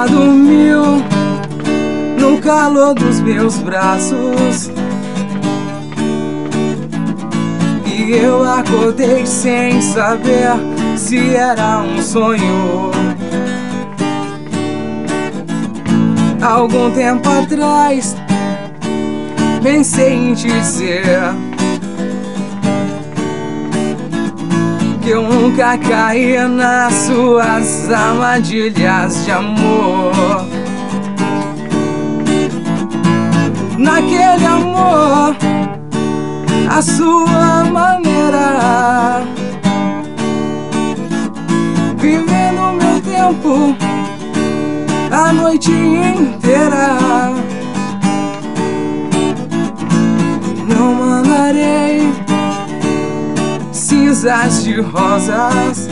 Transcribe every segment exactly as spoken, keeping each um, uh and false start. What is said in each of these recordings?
Ela dormiu no calor dos meus braços e eu acordei sem saber se era um sonho. Algum tempo atrás pensei em te dizer que eu nunca caí nas suas armadilhas de amor. Naquele amor, a sua maneira, vivendo meu tempo a noite inteira. Não mandarei cinzas de rosas,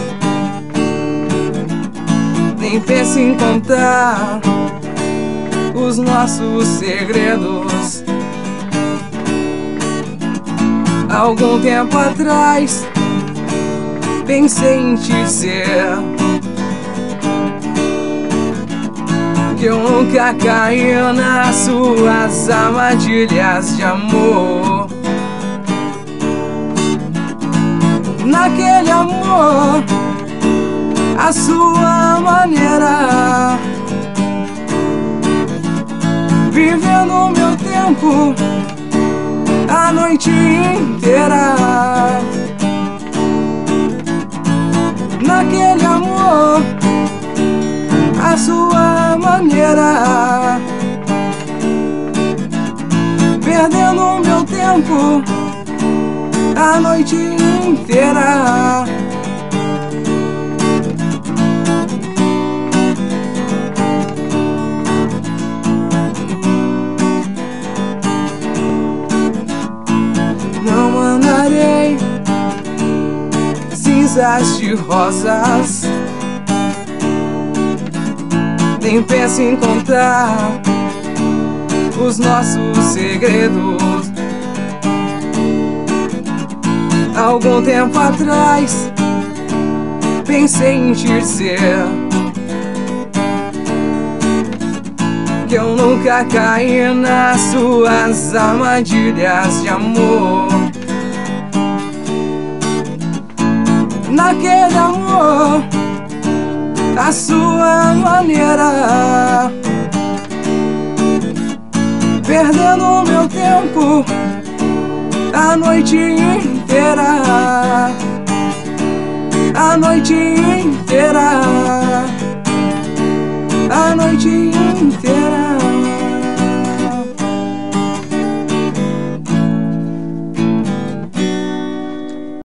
nem pense em contar os nossos segredos. Algum tempo atrás pensei em te dizer que eu nunca caí nas suas armadilhas de amor. Naquele amor, a sua maneira, vivendo meu tempo a noite inteira. Naquele amor, a sua maneira, perdendo meu tempo a noite inteira. Não mandarei cinzas de rosas, nem pense em contar os nossos segredos. Algum tempo atrás pensei em te dizer que eu nunca caí nas suas armadilhas de amor. Naquele amor, a sua maneira, perdendo meu tempo a noite inteira, a noite inteira.